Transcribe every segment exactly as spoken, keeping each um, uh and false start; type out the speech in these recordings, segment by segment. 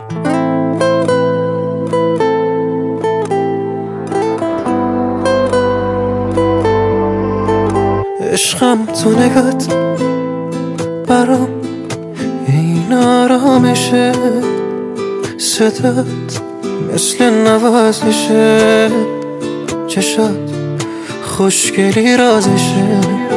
عشقم تو نگات برام این آرامشه، صدات مثل نوازشه، چشات خوشگلی رازشه.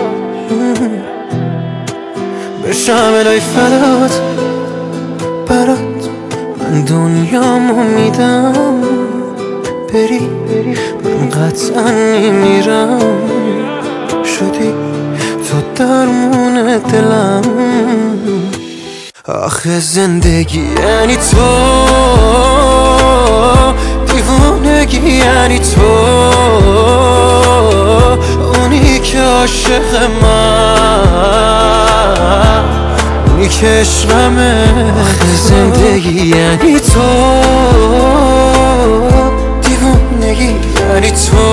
بشم الهی فدات برات من دنیامو میدم، بری من قطعا میمیرم، شدی تو درمون دلم. آخه زندگی یعنی تو، دیوانگی یعنی تو، اونی که عاشق من، اونی که عشقمه. آخه زندگی یعنی تو، دیوانگی یعنی تو،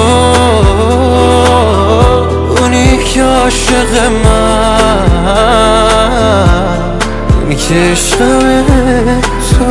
اونی که عاشق من، اونی که عشقمه تو.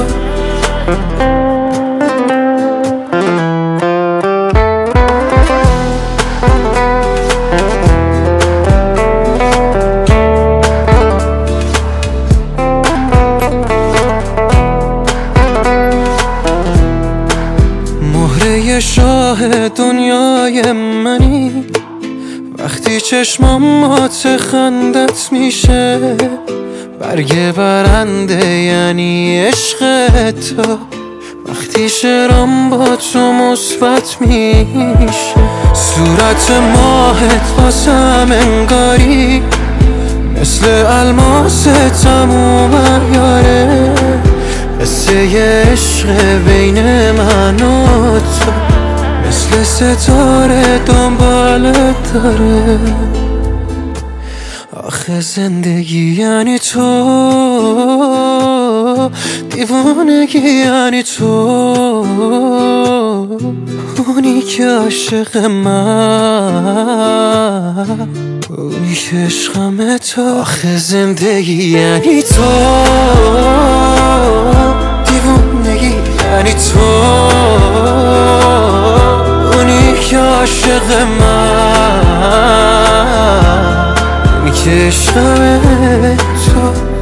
مهره شاه دنیای منی، وقتی چشمامات خندت میشه، برگ برنده یعنی عشق تو، وقتی شعرام با تو مثبت میشه، صورت ماهت واسم انگاری مثل الماس تموم عیاره، قصه عشق بین من و تو مثل ستاره دنبالت داره. آخه زندگی یعنی تو، دیوانگی یعنی تو، اونی که عاشق من، اونی که عشقمه تو. آخه زندگی یعنی تو، دیوانگی یعنی تو، اونی که عاشق من، اونی که عشقمه تو.